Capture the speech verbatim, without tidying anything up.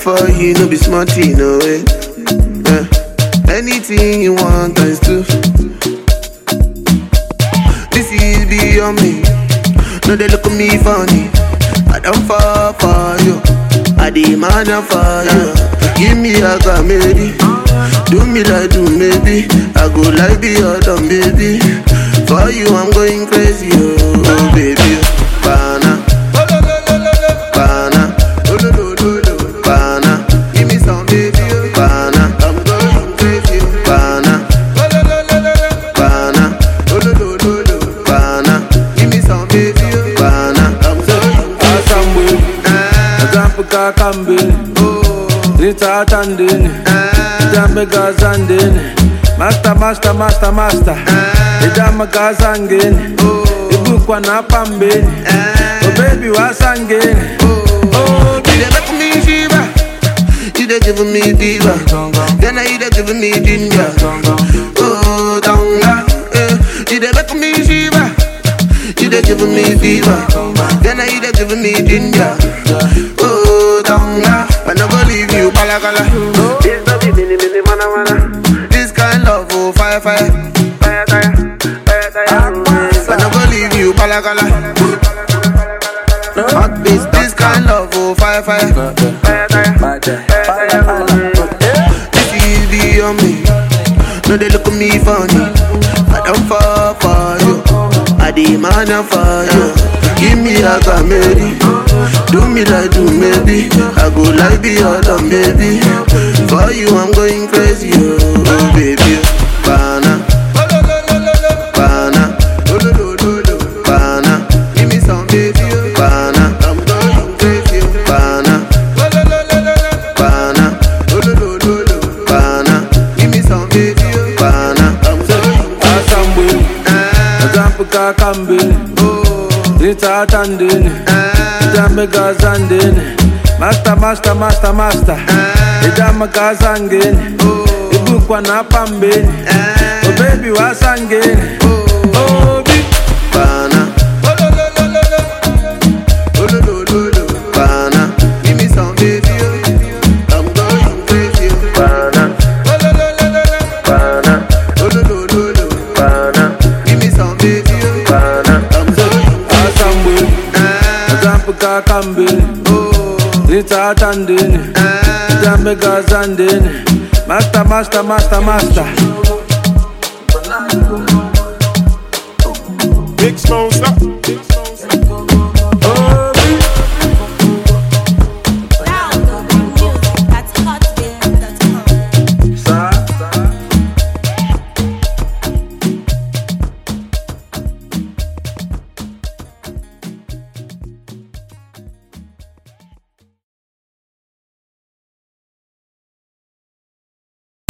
for you, no be smarty, no way. Yeah. Anything you want, times two. This is beyond me. No, they look at me funny. I don't fall for you. I demand for you. Give me a comedy. Do me like do maybe. I go like the other baby. For you, I'm going crazy, oh baby. Bana. Bana. Bana. Give me some baby. Bana. I'm going crazy. Bana. Bana. Bana. Give me some baby. Bana. I'm going crazy. Asambu Kambini, Rita Tandini, Jambe Gazandini, Master, Master, Master, Master, Ijama Gazangini, Ibukwa na Pambini, Oh baby wasangini, Oh, you dey make me shiver, you dey give me diva, then you dey give me ginger. Oh, donga, eh, you dey make me shiver, you dey give me diva, then you dey give me ginger. Oh, donga, I no go leave you, balagala. This no be mini mini mana mana. This kind love, oh fire fire, fire fire, fire fire. I no go leave you, balagala. Hot beats, this kind love, oh fire fire, fire fire, fire fire. This is beyond me. No, they look at me funny. I don't fall for you. I demand for you. Give me a comedy. Do me like do maybe. I go like the other baby. For you, I'm going crazy, oh baby. Bana. Bana. Bana. Give me some baby. Bana. I'm going crazy. Bana. Bana. Bana. Give me some baby. Bana. I'm going Asambu Kambini, Rita Tandini, Jambe Gazandini, Master, Master, Master, Master, Ijama Gazangini, Ibukwa na Pambini, Oh baby wasangini, Oh baby Bana. Bana. Give me some baby. I'm going crazy. Bana. Bana. Bana. Give me some baby. Bana. I'm going Asambu Kambini, Rita Tandini, Jambe Gazandini, Master, Master, Master, Master.